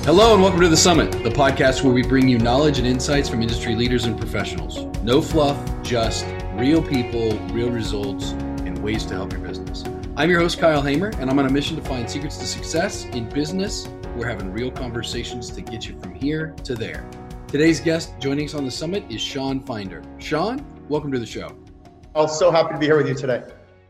Hello and welcome to The Summit, the podcast where we bring you knowledge and insights from industry leaders and professionals. No fluff, just real people, real results, and ways to help your business. I'm your host, Kyle Hamer, and I'm on a mission to find secrets to success in business. We're having real conversations to get you from here to there. Today's guest joining us on The Summit is Sean Finder. Sean, welcome to the show. I'm so happy to be here with you today.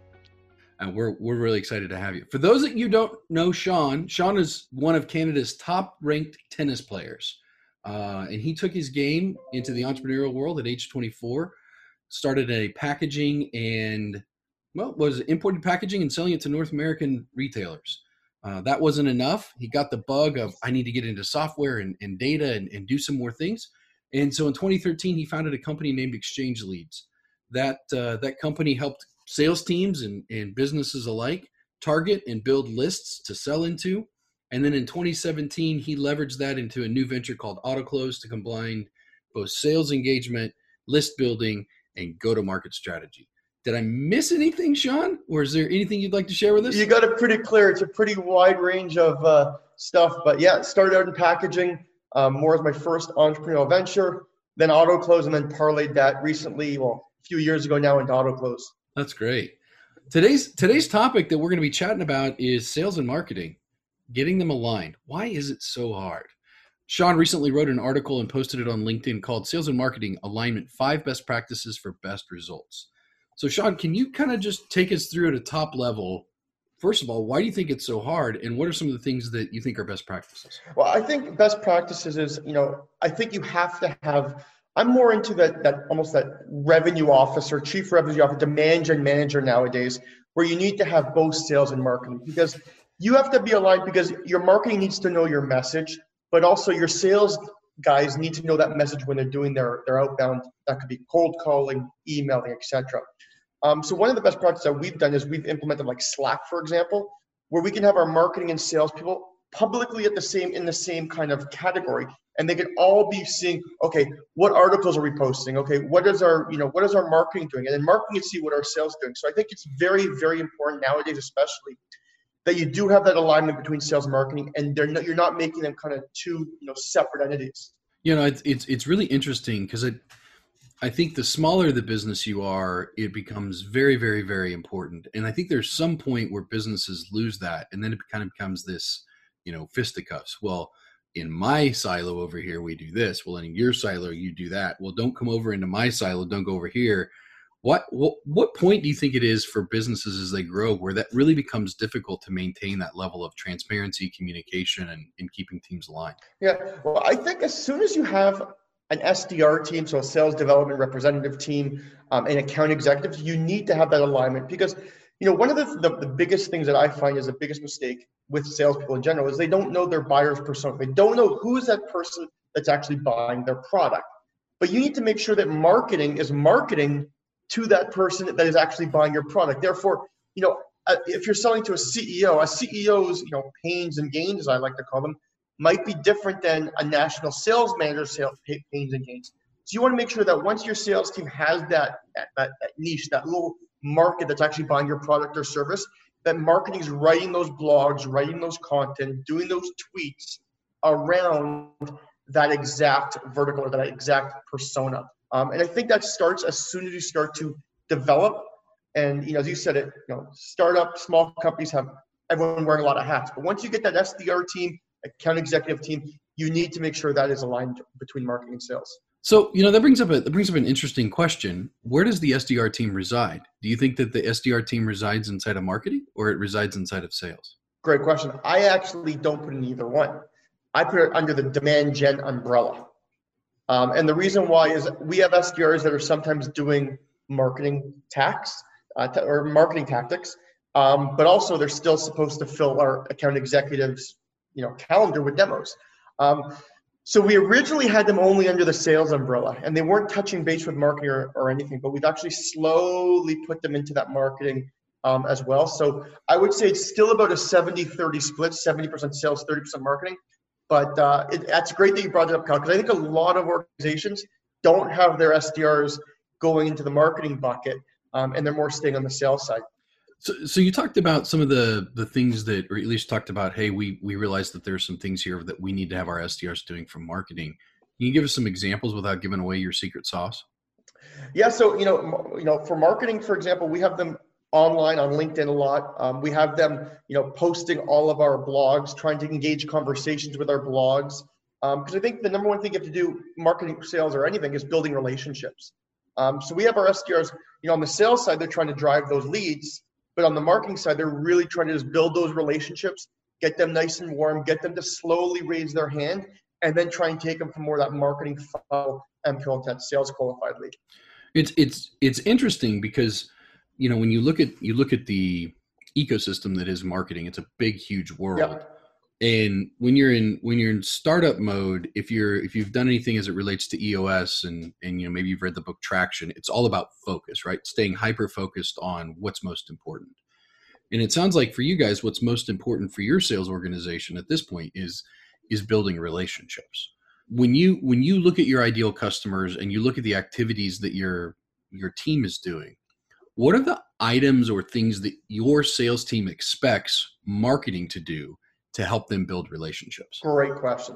And we're really excited to have you. For those that you don't know Sean is one of Canada's top-ranked tennis players. And he took his game into the entrepreneurial world at age 24, started a packaging and, was imported packaging and selling it to North American retailers. That wasn't enough. He got the bug of, I need to get into software and data and do some more things. And so in 2013, he founded a company named Exchange Leads. That company helped sales teams and businesses alike target and build lists to sell into. And then in 2017, he leveraged that into a new venture called AutoClose to combine both sales engagement, list building, and go-to-market strategy. Did I miss anything, Sean? Or is there anything you'd like to share with us? You got it pretty clear. It's a pretty wide range of stuff. But yeah, started out in packaging, more as my first entrepreneurial venture, then AutoClose, and then parlayed that recently, a few years ago now, into AutoClose. That's great. Today's topic that we're going to be chatting about is sales and marketing, getting them aligned. Why is it so hard? Sean recently wrote an article and posted it on LinkedIn called Sales and Marketing Alignment, 5 Best Practices for Best Results. So Sean, can you kind of just take us through at a top level? First of all, why do you think it's so hard? And what are some of the things that you think are best practices? Well, I think best practices is, I think you have to have, I'm more into that revenue officer, chief revenue officer, demand gen manager nowadays, where you need to have both sales and marketing, because you have to be aligned, because your marketing needs to know your message, but also your sales guys need to know that message when they're doing their outbound. That could be cold calling, emailing, etc. So one of the best practices that we've done is we've implemented like Slack, for example, where we can have our marketing and sales people publicly in the same kind of category, and they can all be seeing, okay, what articles are we posting? Okay, what is our marketing doing? And then marketing can see what our sales are doing. So I think it's very, very important nowadays, especially, that you do have that alignment between sales and marketing, and you're not making them kind of two separate entities. It's really interesting because I think the smaller the business you are, it becomes very, very, very important. And I think there's some point where businesses lose that, and then it kind of becomes this, fisticuffs. Well, in my silo over here, we do this. Well, in your silo, you do that. Well, don't come over into my silo. Don't go over here. What point do you think it is for businesses as they grow where that really becomes difficult to maintain that level of transparency, communication, and keeping teams aligned? Yeah, well, I think as soon as you have an SDR team, so a sales development representative team, and account executives, you need to have that alignment, because one of the biggest things that I find is the biggest mistake with salespeople in general is they don't know their buyer's persona. They don't know who is that person that's actually buying their product. But you need to make sure that marketing is marketing to that person that is actually buying your product. Therefore, if you're selling to a CEO's pains and gains, as I like to call them, might be different than a national sales manager's sales pains and gains. So you want to make sure that once your sales team has that niche, that little market that's actually buying your product or service, that marketing is writing those blogs, writing those content, doing those tweets around that exact vertical or that exact persona. And I think that starts as soon as you start to develop. And as you said it, startup, small companies have everyone wearing a lot of hats. But once you get that SDR team, account executive team, you need to make sure that is aligned between marketing and sales. So, that brings up an interesting question. Where does the SDR team reside? Do you think that the SDR team resides inside of marketing or it resides inside of sales? Great question. I actually don't put in either one. I put it under the demand gen umbrella. And the reason why is we have SDRs that are sometimes doing marketing tactics, but also they're still supposed to fill our account executives, calendar with demos. So we originally had them only under the sales umbrella, and they weren't touching base with marketing or anything, but we've actually slowly put them into that marketing as well. So I would say it's still about a 70-30 split, 70% sales, 30% marketing. But that's great that you brought it up, Kyle, because I think a lot of organizations don't have their SDRs going into the marketing bucket, and they're more staying on the sales side. So you talked about some of the things that, or at least talked about, hey, we realized that there's some things here that we need to have our SDRs doing from marketing. Can you give us some examples without giving away your secret sauce? Yeah, so for marketing, for example, we have them online on LinkedIn a lot. We have them, posting all of our blogs, trying to engage conversations with our blogs. Because I think the number one thing you have to do, marketing, sales, or anything, is building relationships. So we have our SDRs, on the sales side, they're trying to drive those leads, but on the marketing side, they're really trying to just build those relationships, get them nice and warm, get them to slowly raise their hand, and then try and take them from more of that marketing funnel MQL intent sales qualified lead. It's interesting because when you look at the ecosystem that is marketing, it's a big, huge world. Yep. And when you're in startup mode, if you've done anything as it relates to EOS and maybe you've read the book Traction, it's all about focus, right? Staying hyper focused on what's most important. And it sounds like for you guys, what's most important for your sales organization at this point is building relationships. When you look at your ideal customers and you look at the activities that your team is doing, what are the items or things that your sales team expects marketing to do to help them build relationships? Great question.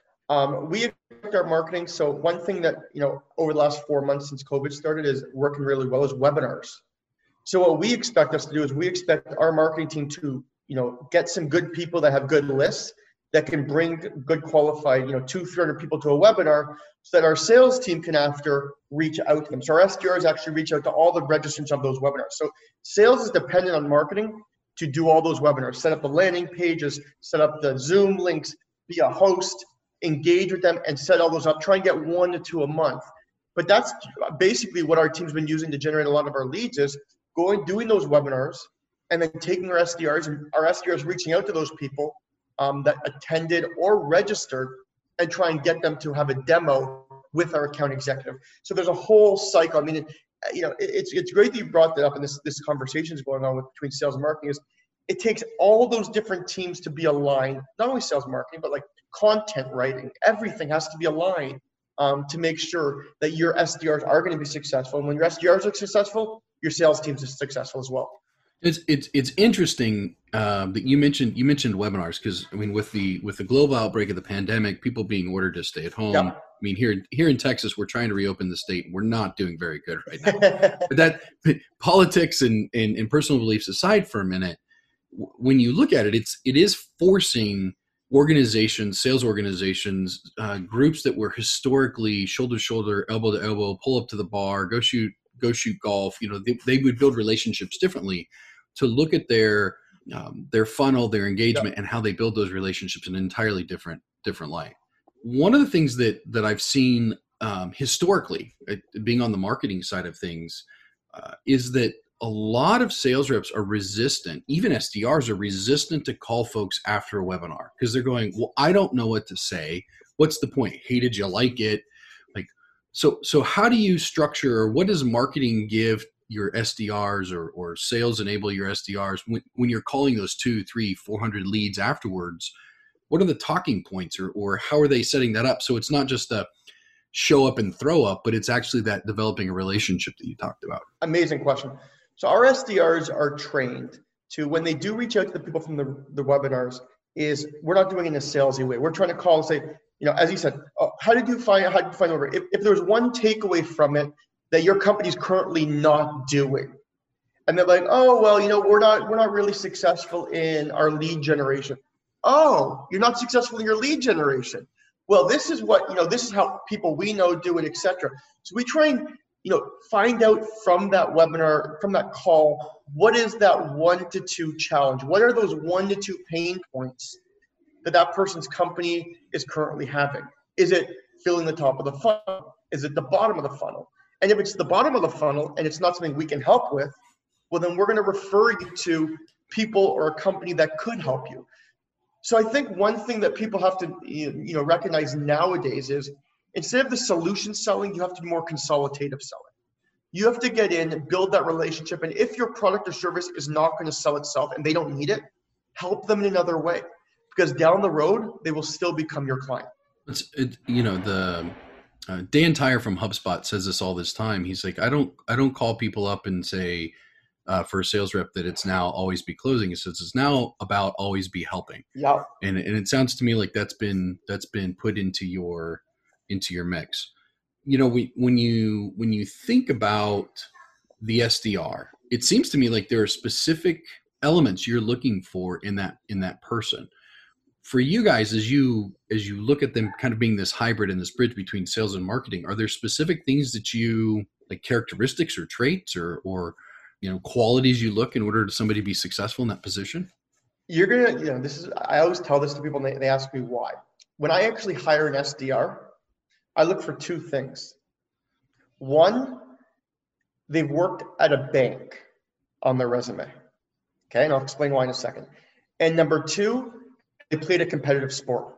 We expect our marketing. So one thing that, over the last 4 months since COVID started is working really well is webinars. So what we expect us to do is we expect our marketing team to, get some good people that have good lists that can bring good qualified, 200-300 people to a webinar so that our sales team can after reach out to them. So our SDRs actually reach out to all the registrants of those webinars. So sales is dependent on marketing to do all those webinars, set up the landing pages, set up the Zoom links, be a host, engage with them, and set all those up. Try and get 1 to 2 a month. But that's basically what our team's been using to generate a lot of our leads is doing those webinars, and then taking our SDRs and our SDRs reaching out to those people that attended or registered and try and get them to have a demo with our account executive. So there's a whole cycle. I mean, it's great that you brought that up, and this conversation is going on between sales and marketing. Is it takes all those different teams to be aligned, not only sales and marketing, but like content writing. Everything has to be aligned to make sure that your SDRs are going to be successful. And when your SDRs are successful, your sales teams are successful as well. It's interesting that you mentioned webinars, because I mean with the global outbreak of the pandemic, people being ordered to stay at home. Yep. I mean here in Texas, we're trying to reopen the state. We're not doing very good right now. But politics and personal beliefs aside for a minute, when you look at it, it is forcing organizations, sales organizations, groups that were historically shoulder to shoulder, elbow to elbow, pull up to the bar, go shoot golf. They would build relationships differently, to look at their funnel, their engagement, and how they build those relationships in an entirely different light. One of the things that I've seen historically, being on the marketing side of things, is that a lot of sales reps are resistant, even SDRs are resistant to call folks after a webinar, because they're going, well, I don't know what to say. What's the point? Hey, did you like it? So how do you structure, or what does marketing give your SDRs or sales enable your SDRs when you're calling those 200, 300, 400 leads afterwards? What are the talking points, or how are they setting that up? So it's not just a show up and throw up, but it's actually that developing a relationship that you talked about. Amazing question. So our SDRs are trained to, when they do reach out to the people from the webinars, is we're not doing it in a salesy way. We're trying to call and say, as you said, how did you find the webinar? If there's one takeaway from it that your company's currently not doing, and they're like, oh, well, we're not really successful in our lead generation. Oh, you're not successful in your lead generation. Well, this is this is how people we know do it, etc. So we try and, find out from that webinar, from that call, what is that 1 to 2 challenge? What are those 1 to 2 pain points that person's company is currently having? Is it filling the top of the funnel? Is it the bottom of the funnel? And if it's the bottom of the funnel and it's not something we can help with, well, then we're going to refer you to people or a company that could help you. So I think one thing that people have to recognize nowadays is, instead of the solution selling, you have to be more consultative selling. You have to get in and build that relationship. And if your product or service is not going to sell itself and they don't need it, help them in another way, because down the road, they will still become your client. Dan Tyre from HubSpot says this all this time. He's like, I don't call people up and say, for a sales rep that it's now always be closing. It says it's now about always be helping. Yeah. And it sounds to me like that's been put into your mix. You know, when you think about the SDR, it seems to me like there are specific elements you're looking for in that person. For you guys, as you look at them kind of being this hybrid and this bridge between sales and marketing, are there specific things that you like, characteristics or traits or qualities you look in order to somebody to be successful in that position? You're gonna, I always tell this to people and they ask me why. When I actually hire an SDR, I look for two things. One, they've worked at a bank on their resume. Okay, and I'll explain why in a second. And number two, they played a competitive sport.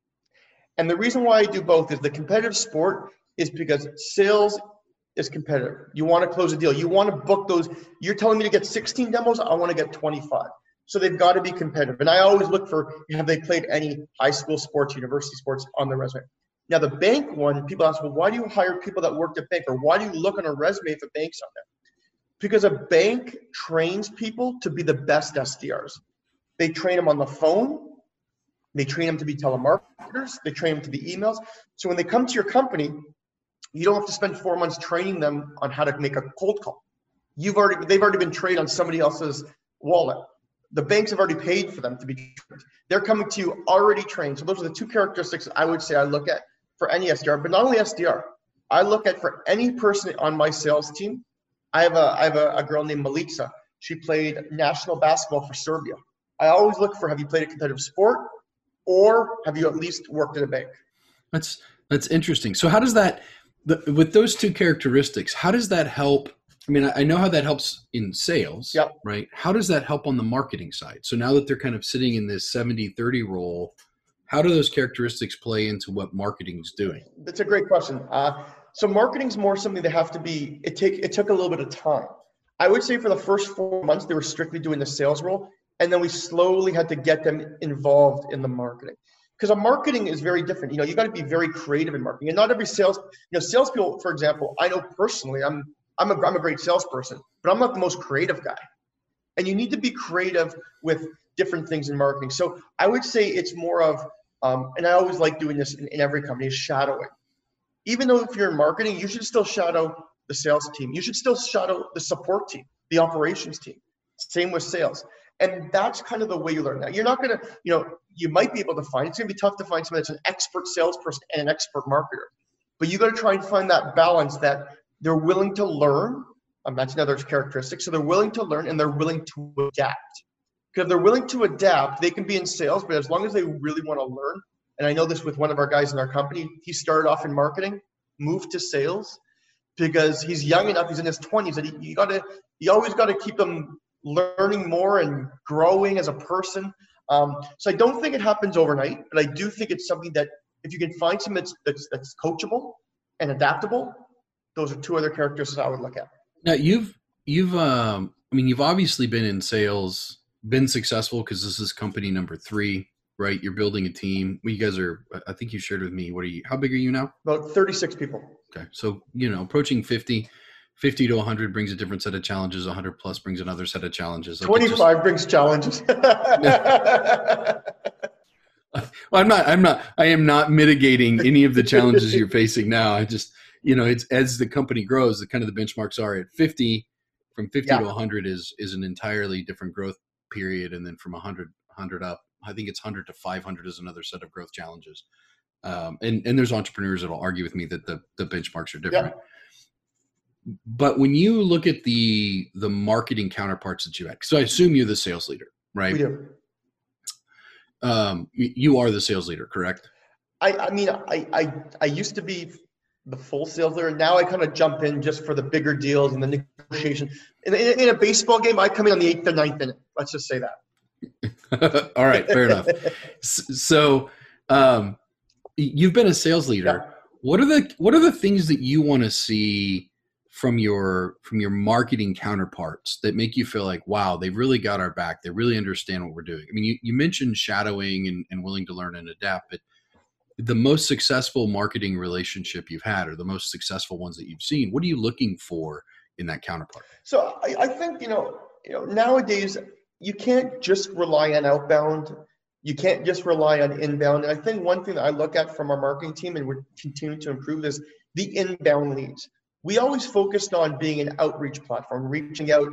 And the reason why I do both is the competitive sport is because sales is competitive. You want to close a deal. You want to book those. You're telling me to get 16 demos. I want to get 25. So they've got to be competitive. And I always look for, have they played any high school sports, university sports on their resume? Now the bank one, people ask, well, why do you hire people that worked at bank? Or why do you look on a resume if a bank's on there? Because a bank trains people to be the best SDRs. They train them on the phone. They train them to be telemarketers. They train them to be emails. So when they come to your company, you don't have to spend 4 months training them on how to make a cold call. They've already been trained on somebody else's wallet. The banks have already paid for them to be trained. They're coming to you already trained. So those are the two characteristics I would say I look at for any SDR, but not only SDR. I look at for any person on my sales team. I have a girl named Milica. She played national basketball for Serbia. I always look for, have you played a competitive sport, or have you at least worked at a bank? That's interesting. So how does that, with those two characteristics, how does that help? I mean, I know how that helps in sales, Yep. Right? How does that help on the marketing side? So now that they're kind of sitting in this 70-30 role, how do those characteristics play into what marketing is doing? That's a great question. So marketing's more something that have to be, it took a little bit of time. I would say for the first 4 months, they were strictly doing the sales role. And then we slowly had to get them involved in the marketing. Because a marketing is very different. You got to be very creative in marketing. And not every salespeople, for example, I know personally, I'm a great salesperson, but I'm not the most creative guy. And you need to be creative with different things in marketing. So I would say it's more of, and I always like doing this in every company, is shadowing. Even though if you're in marketing, you should still shadow the sales team. You should still shadow the support team, the operations team. Same with sales. And that's kind of the way you learn. Now, you're not going to, you might be able to find, it's going to be tough to find somebody that's an expert salesperson and an expert marketer. But you got to try and find that balance that they're willing to learn. That's another characteristic. So they're willing to learn and they're willing to adapt. Because if they're willing to adapt, they can be in sales, but as long as they really want to learn, and I know this with one of our guys in our company, he started off in marketing, moved to sales, because he's young enough, he's in his 20s, that you always got to keep him learning more and growing as a person. So I don't think it happens overnight, but I do think it's something that if you can find something that's coachable and adaptable, those are two other characteristics I would look at. Now you've obviously been in sales, been successful because this is company number 3, right? You're building a team. Well, you guys are, I think you shared with me, how big are you now? About 36 people. Okay. So, approaching 50 to 100 brings a different set of challenges. 100 plus brings another set of challenges. 25 brings challenges. Well, I am not mitigating any of the challenges you're facing now. I just, it's as the company grows, the kind of the benchmarks are at 50, from 50 to 100 is an entirely different growth period. And then from 100 up, I think it's 100 to 500 is another set of growth challenges. And there's entrepreneurs that'll argue with me that the benchmarks are different. Yeah. But when you look at the marketing counterparts that you have, so I assume you're the sales leader, right? We do. You are the sales leader, correct? I used to be the full sales leader. Now I kind of jump in just for the bigger deals and the negotiation. In a baseball game, I come in on the 8th or 9th inning. Let's just say that. All right, fair enough. So you've been a sales leader. Yeah. What are the things that you want to see from your marketing counterparts that make you feel like, wow, they've really got our back. They really understand what we're doing. I mean, you mentioned shadowing and willing to learn and adapt, but the most successful marketing relationship you've had, or the most successful ones that you've seen, what are you looking for in that counterpart? So I think, nowadays you can't just rely on outbound. You can't just rely on inbound. And I think one thing that I look at from our marketing team, and we're continuing to improve, is the inbound leads. We always focused on being an outreach platform, reaching out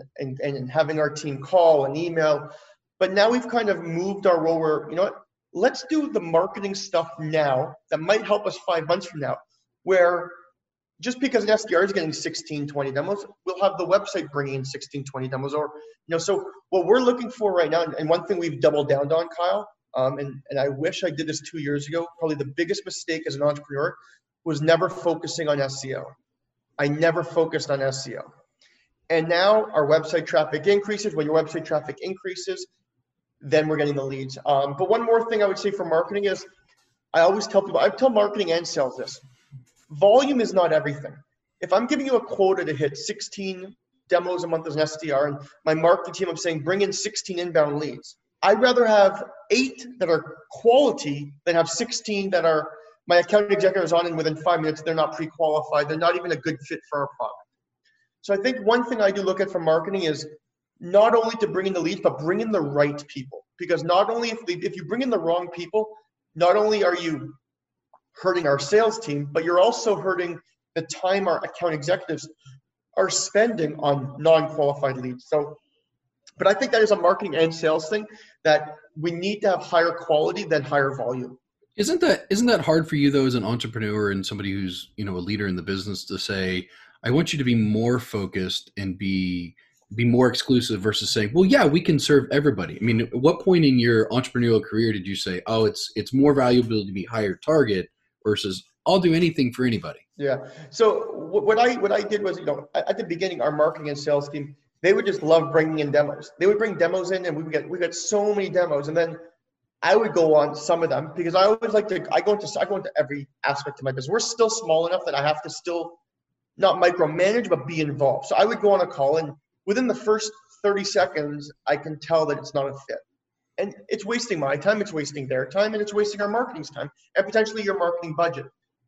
and having our team call and email. But now we've kind of moved our role where, let's do the marketing stuff now that might help us 5 months from now, where just because an SDR is getting 16, 20 demos, we'll have the website bringing in 16, 20 demos. Or, so what we're looking for right now, and one thing we've doubled down on, Kyle, and I wish I did this 2 years ago, probably the biggest mistake as an entrepreneur was never focusing on SEO. I never focused on SEO. And now our website traffic increases. When your website traffic increases, then we're getting the leads. But one more thing I would say for marketing is, I always tell people, I tell marketing and sales this: volume is not everything. If I'm giving you a quota to hit 16 demos a month as an SDR, and my marketing team, I'm saying bring in 16 inbound leads, I'd rather have 8 that are quality than have 16 that are my account executive is on, and within 5 minutes they're not pre-qualified, they're not even a good fit for our product. So I think one thing I do look at from marketing is not only to bring in the leads, but bring in the right people. Because not only if you bring in the wrong people, not only are you hurting our sales team, but you're also hurting the time our account executives are spending on non-qualified leads. So, but I think that is a marketing and sales thing, that we need to have higher quality than higher volume. Isn't that hard for you though, as an entrepreneur and somebody who's, a leader in the business, to say, I want you to be more focused and be more exclusive, versus saying, well, yeah, we can serve everybody? I mean, at what point in your entrepreneurial career did you say, oh, it's more valuable to be higher target versus I'll do anything for anybody? Yeah. So what I did was, at the beginning, our marketing and sales team, they would just love bringing in demos. They would bring demos in, and we got so many demos. And then I would go on some of them, because I always like to, I go into every aspect of my business. We're still small enough that I have to still not micromanage, but be involved. So I would go on a call, and within the first 30 seconds, I can tell that it's not a fit. And it's wasting my time, it's wasting their time, and it's wasting our marketing's time, and potentially your marketing budget.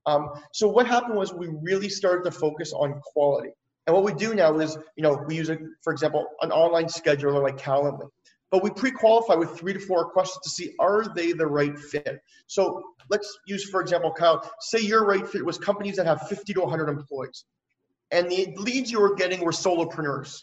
So what happened was, we really started to focus on quality. And what we do now is, we use, for example, an online scheduler like Calendly. But we pre-qualify with 3 to 4 questions to see, are they the right fit? So let's use, for example, Kyle, say your right fit was companies that have 50 to 100 employees. And the leads you were getting were solopreneurs.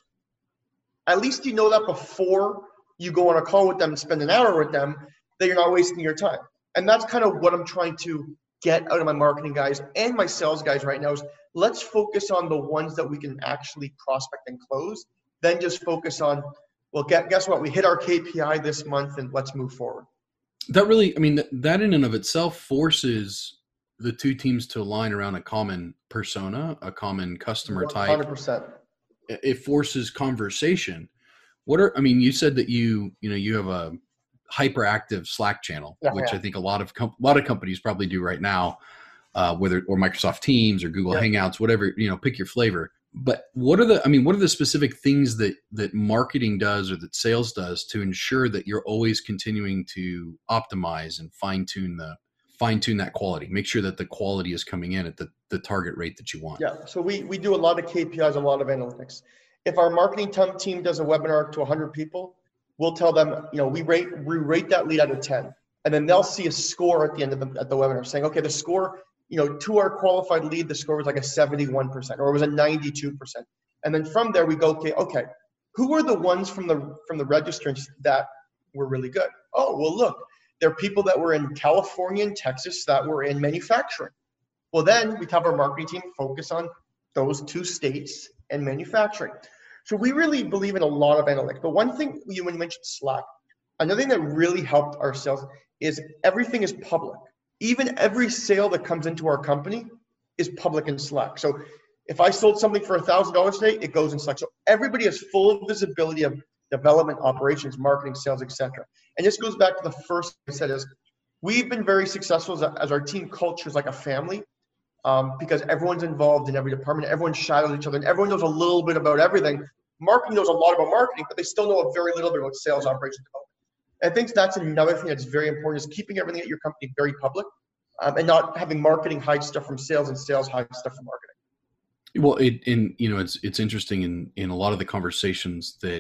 At least you know that before you go on a call with them and spend an hour with them, that you're not wasting your time. And that's kind of what I'm trying to get out of my marketing guys and my sales guys right now, is let's focus on the ones that we can actually prospect and close, then just focus on, well, guess what? We hit our KPI this month, and let's move forward. That really, that in and of itself forces the two teams to align around a common persona, a common customer type. 100%. It forces conversation. You said that you have a hyperactive Slack channel, which I think a lot of companies probably do right now, whether or Microsoft Teams or Google Hangouts, whatever, pick your flavor. But what are the specific things that marketing does or that sales does to ensure that you're always continuing to optimize and fine tune that quality, make sure that the quality is coming in at the target rate that you want? Yeah. So we do a lot of KPIs, a lot of analytics. If our marketing team does a webinar to 100 people, we'll tell them, we rate that lead out of 10, and then they'll see a score at the end of the webinar saying, okay, the score, to our qualified lead, the score was like a 71%, or it was a 92%. And then from there we go, okay, who are the ones from the registrants that were really good? Oh, well, look, there are people that were in California and Texas that were in manufacturing. Well, then we have our marketing team focus on those 2 states and manufacturing. So we really believe in a lot of analytics. But one thing, when you mentioned Slack, another thing that really helped our sales is everything is public. Even every sale that comes into our company is public in Slack. So if I sold something for $1,000 today, it goes in Slack. So everybody has full visibility of development, operations, marketing, sales, etc. And this goes back to the first thing I said, is we've been very successful as our team culture is like a family, because everyone's involved in every department, everyone shadows each other, and everyone knows a little bit about everything. Marketing knows a lot about marketing, but they still know a very little bit about sales, operations, development. I think that's another thing that's very important, is keeping everything at your company very public, and not having marketing hide stuff from sales and sales hide stuff from marketing. Well, it's interesting in a lot of the conversations that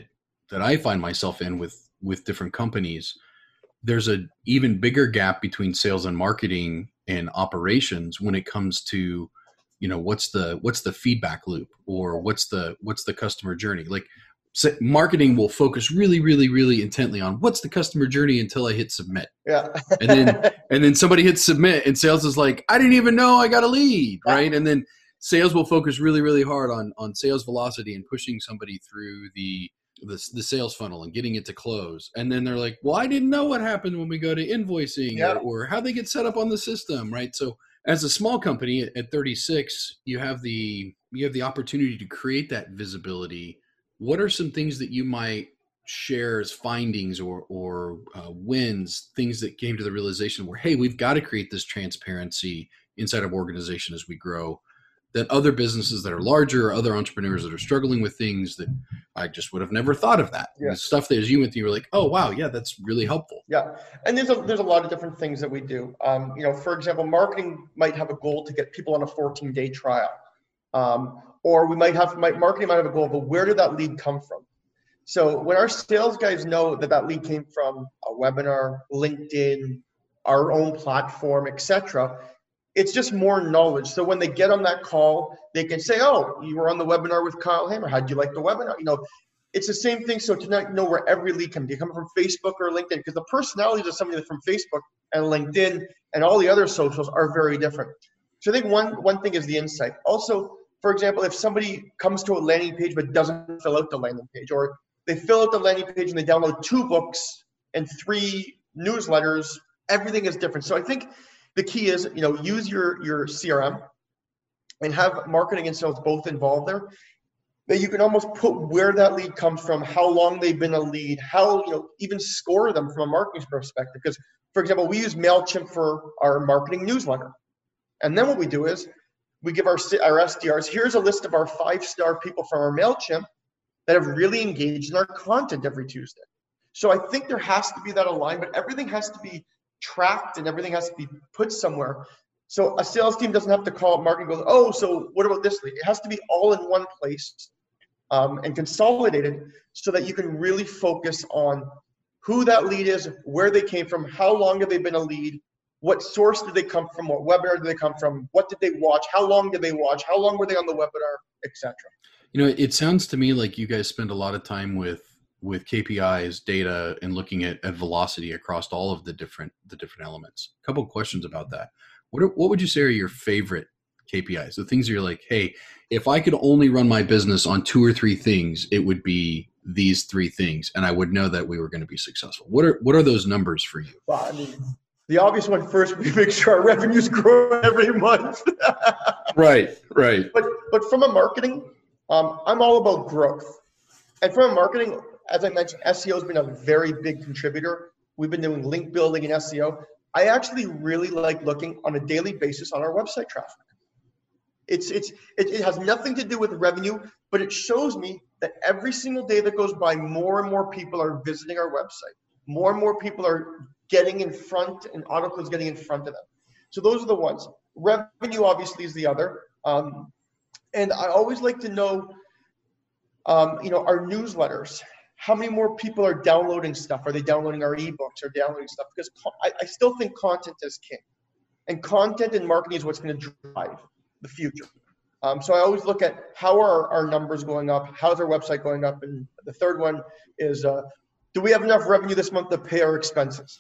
that I find myself in with different companies, there's a even bigger gap between sales and marketing and operations when it comes to, what's the feedback loop, or what's the customer journey. Like, marketing will focus really, really, really intently on what's the customer journey until I hit submit. Yeah. and then somebody hits submit and sales is like, I didn't even know I got a lead. Right. And then sales will focus really, really hard on sales velocity and pushing somebody through the sales funnel and getting it to close. And then they're like, well, I didn't know what happened when we go to invoicing, or how they get set up on the system. Right. So as a small company at 36, you have the opportunity to create that visibility. What are some things that you might share as findings or wins, things that came to the realization where, hey, we've got to create this transparency inside of organization as we grow, that other businesses that are larger, or other entrepreneurs that are struggling with things that I just would have never thought of that. Yeah. The stuff that as you went through, you were like, oh, wow, yeah, that's really helpful. Yeah. And there's a lot of different things that we do. For example, marketing might have a goal to get people on a 14-day trial. Or marketing might have a goal of where did that lead come from? So when our sales guys know that lead came from a webinar, LinkedIn, our own platform, etc., it's just more knowledge. So when they get on that call, they can say, oh, you were on the webinar with Kyle Hammer. How'd you like the webinar? It's the same thing. So to not know where every lead comes, do you come from Facebook or LinkedIn? Because the personalities of somebody from Facebook and LinkedIn and all the other socials are very different. So I think one thing is the insight. Also, for example, if somebody comes to a landing page but doesn't fill out the landing page, or they fill out the landing page and they download 2 books and 3 newsletters, everything is different. So I think the key is, use your CRM and have marketing and sales both involved there, that you can almost put where that lead comes from, how long they've been a lead, how, even score them from a marketing perspective. Because, for example, we use MailChimp for our marketing newsletter. And then what we do is we give our SDRs, here's a list of our 5-star people from our MailChimp that have really engaged in our content every Tuesday. So I think there has to be that alignment. Everything has to be tracked and everything has to be put somewhere. So a sales team doesn't have to call up marketing and go, oh, so what about this lead? It has to be all in one place and consolidated so that you can really focus on who that lead is, where they came from, how long have they been a lead, what source did they come from, what webinar did they come from, what did they watch, how long did they watch, how long were they on the webinar, etc. It sounds to me like you guys spend a lot of time with KPIs, data, and looking at velocity across all of the different elements. A couple of questions about that. What would you say are your favorite KPIs? The things you're like, hey, if I could only run my business on 2 or 3 things, it would be these 3 things, and I would know that we were going to be successful. What are those numbers for you? Well, the obvious one first, we make sure our revenues grow every month. Right. But from a marketing, I'm all about growth. And from a marketing, as I mentioned, SEO has been a very big contributor. We've been doing link building and SEO. I actually really like looking on a daily basis on our website traffic. It has nothing to do with revenue, but it shows me that every single day that goes by, more and more people are visiting our website. More and more people are getting in front, and AutoClose's getting in front of them. So those are the ones. Revenue obviously is the other. And I always like to know, our newsletters. How many more people are downloading stuff? Are they downloading our ebooks or downloading stuff? Because I still think content is king. And content and marketing is what's going to drive the future. So I always look at how are our numbers going up? How's our website going up? And the third one is, do we have enough revenue this month to pay our expenses?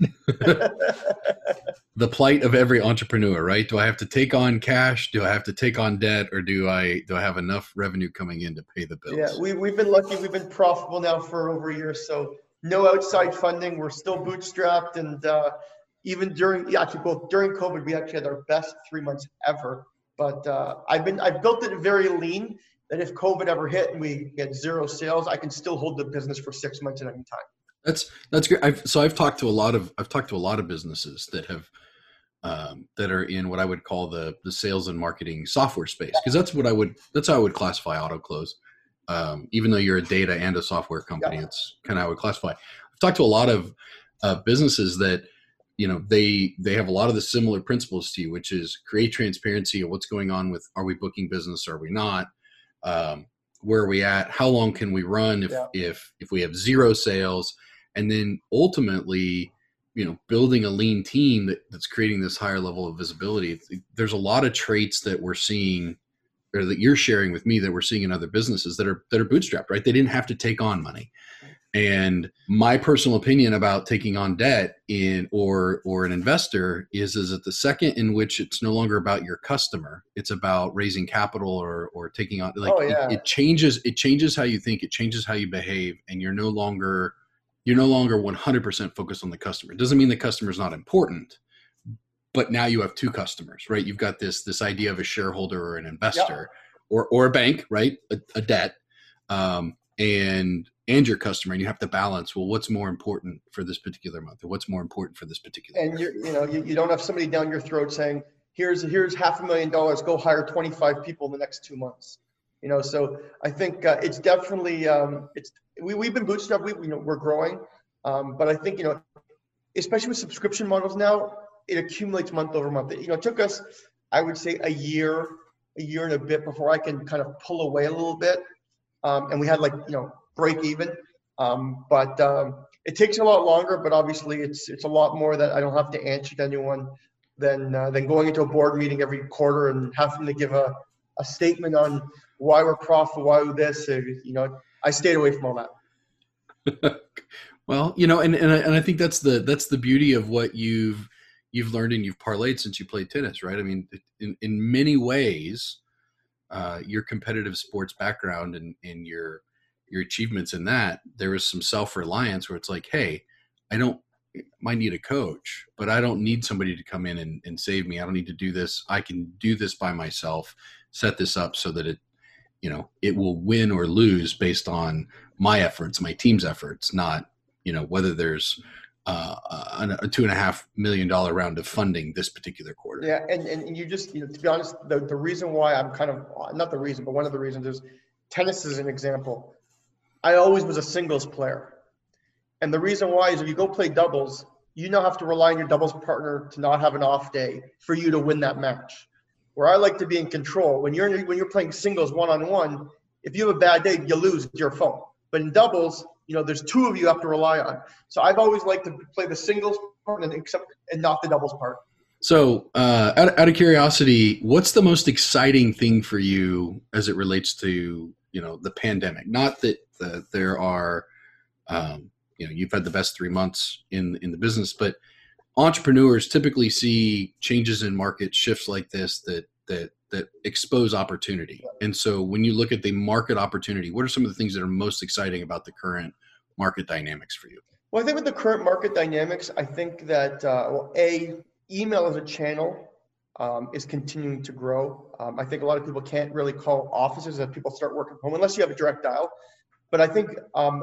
The plight of every entrepreneur, right? Do I have to take on cash? Do I have to take on debt? Or do I have enough revenue coming in to pay the bills? Yeah, we've been lucky. We've been profitable now for over a year. So no outside funding. We're still bootstrapped. And even during COVID, we actually had our best 3 months ever. But I've built it very lean, that if COVID ever hit and we get 0 sales, I can still hold the business for 6 months at any time. That's great. I've talked to a lot of businesses that have that are in what I would call the sales and marketing software space, because that's how I would classify AutoClose. Even though you're a data and a software company, it's kind of how I would classify. I've talked to a lot of businesses that they have a lot of the similar principles to you, which is create transparency of what's going on with, are we booking business, are we not? where are we at? How long can we run if we have zero sales? And then ultimately, building a lean team that's creating this higher level of visibility. There's a lot of traits that we're seeing, or that you're sharing with me, that we're seeing in other businesses that are bootstrapped, right? They didn't have to take on money. And my personal opinion about taking on debt or an investor is that the second in which it's no longer about your customer, it's about raising capital or taking on, it changes how you think, it changes how you behave, and you're no longer 100% focused on the customer. It doesn't mean the customer is not important, but now you have two customers, right? You've got this idea of a shareholder or an investor, or a bank, right? A debt, and your customer, and you have to balance, well, what's more important for this particular month, or what's more important for this particular year? You don't have somebody down your throat saying, here's $500,000, go hire 25 people in the next 2 months. So I think it's definitely we've been bootstrapped. We're growing, but I think especially with subscription models now, it accumulates month over month. It took us, I would say, a year and a bit before I can kind of pull away a little bit, and we had break even, but it takes a lot longer. But obviously, it's a lot more that I don't have to answer to anyone than going into a board meeting every quarter and having to give a statement on why we're profitable, why we're this. I stayed away from all that. Well, and I think that's the beauty of what you've learned and you've parlayed since you played tennis, right? I mean, in many ways, your competitive sports background and your achievements in that, there is some self-reliance where it's like, hey, might need a coach, but I don't need somebody to come in and save me. I don't need to do this. I can do this by myself, set this up so that it will win or lose based on my efforts, my team's efforts, not, whether there's a $2.5 million round of funding this particular quarter. Yeah. And you just, to be honest, the reason why I'm kind of, not the reason, but one of the reasons is tennis is an example. I always was a singles player. And the reason why is if you go play doubles, you now have to rely on your doubles partner to not have an off day for you to win that match. Where I like to be in control. When you're playing singles one-on-one, if you have a bad day, you lose, it's your fault. But in doubles, there's two of you have to rely on. So I've always liked to play the singles part and not the doubles part. So out of curiosity, what's the most exciting thing for you as it relates to, the pandemic? Not that there are, you've had the best 3 months in the business, but entrepreneurs typically see changes in market shifts like this that expose opportunity. And so when you look at the market opportunity, what are some of the things that are most exciting about the current market dynamics for you? Well, I think with the current market dynamics, I think that, email as a channel is continuing to grow. I think a lot of people can't really call offices as people start working from home unless you have a direct dial. But I think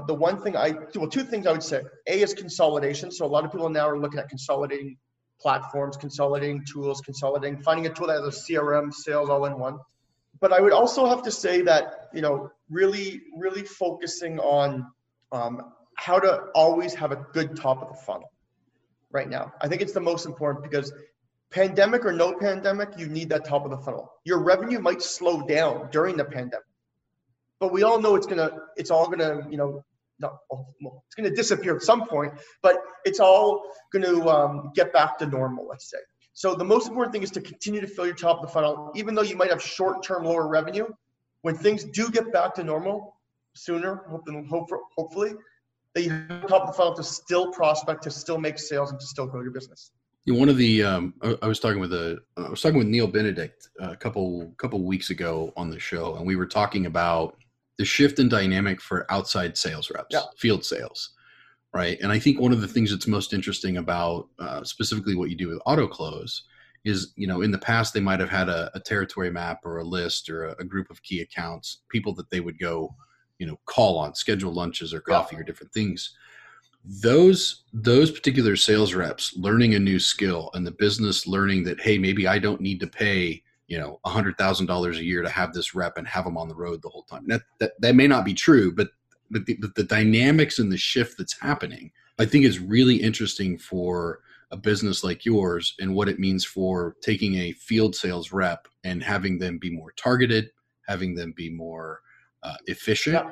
two things I would say. A is consolidation. So a lot of people now are looking at consolidating platforms, consolidating tools, finding a tool that has a CRM, sales all in one. But I would also have to say that, really, really focusing on how to always have a good top of the funnel right now. I think it's the most important because pandemic or no pandemic, you need that top of the funnel. Your revenue might slow down during the pandemic, but we all know it's all gonna disappear at some point, but it's all gonna get back to normal, let's say. So the most important thing is to continue to fill your top of the funnel, even though you might have short-term lower revenue. When things do get back to normal sooner, hopefully, that you have top of the funnel to still prospect, to still make sales, and to still grow your business. One of the I was talking with Neil Benedict a couple weeks ago on the show, and we were talking about the shift in dynamic for outside sales reps, field sales, right? And I think one of the things that's most interesting about specifically what you do with AutoClose is, in the past they might have had a territory map or a list or a group of key accounts, people that they would go, call on, schedule lunches or coffee or different things. Those particular sales reps learning a new skill and the business learning that, hey, maybe I don't need to pay, $100,000 a year to have this rep and have them on the road the whole time. That may not be true, but the dynamics and the shift that's happening, I think is really interesting for a business like yours and what it means for taking a field sales rep and having them be more targeted, having them be more efficient,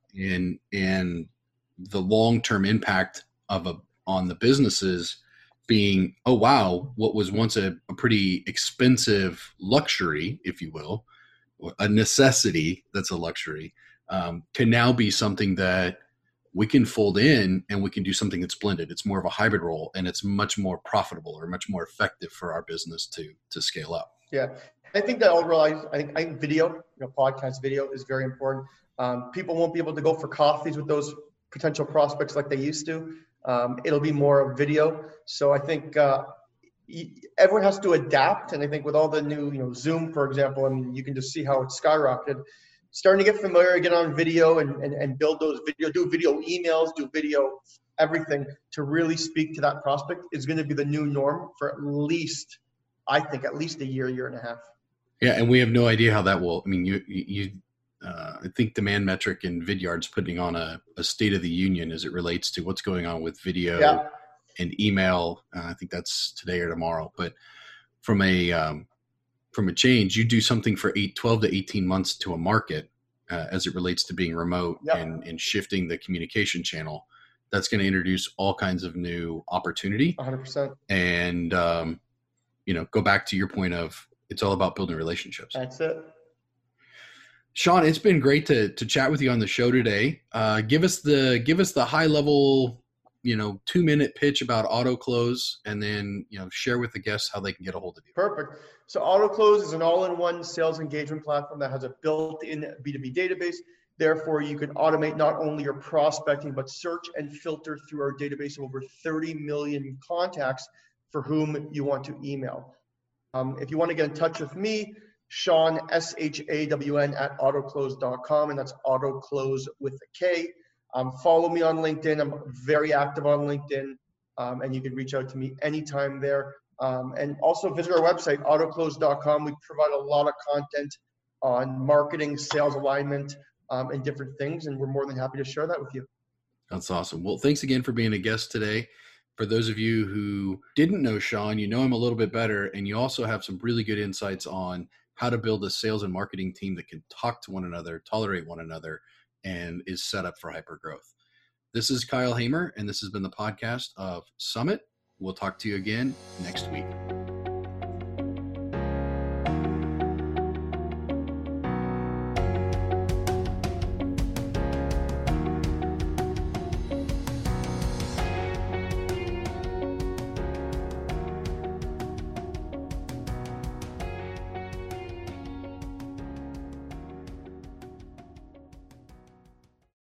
and the long-term impact on the businesses being, oh wow, what was once a pretty expensive luxury, if you will, a necessity that's a luxury, can now be something that we can fold in, and we can do something that's blended. It's more of a hybrid role, and it's much more profitable or much more effective for our business to scale up. Yeah, I think that I'll realize. I think video, podcast video is very important. People won't be able to go for coffees with those potential prospects like they used to. It'll be more video. So I think everyone has to adapt. And I think with all the new, Zoom, for example, I mean, you can just see how it's skyrocketed. Starting to get familiar, get on video and build those do video emails, do video everything to really speak to that prospect is going to be the new norm for at least a year and a half. Yeah, and we have no idea how that will. I mean, I think Demand Metric and Vidyard's putting on a State of the Union as it relates to what's going on with video and email. I think that's today or tomorrow. But from a change, you do something for 12 to 18 months to a market as it relates to being remote and shifting the communication channel. That's going to introduce all kinds of new opportunity. 100%. And, go back to your point of it's all about building relationships. That's it. Sean, it's been great to chat with you on the show today. Give us the high level, 2-minute pitch about AutoClose, and then, share with the guests how they can get a hold of you. Perfect. So AutoClose is an all-in-one sales engagement platform that has a built-in B2B database. Therefore, you can automate not only your prospecting, but search and filter through our database of over 30 million contacts for whom you want to email. If you want to get in touch with me, Shawn, SHAWN @autoclose.com, and that's AutoClose with a K. Follow me on LinkedIn. I'm very active on LinkedIn, and you can reach out to me anytime there. And also visit our website, autoclose.com. We provide a lot of content on marketing, sales alignment, and different things, and we're more than happy to share that with you. That's awesome. Well, thanks again for being a guest today. For those of you who didn't know Shawn, you know him a little bit better, and you also have some really good insights on how to build a sales and marketing team that can talk to one another, tolerate one another, and is set up for hypergrowth. This is Kyle Hamer, and this has been the podcast of Summit. We'll talk to you again next week.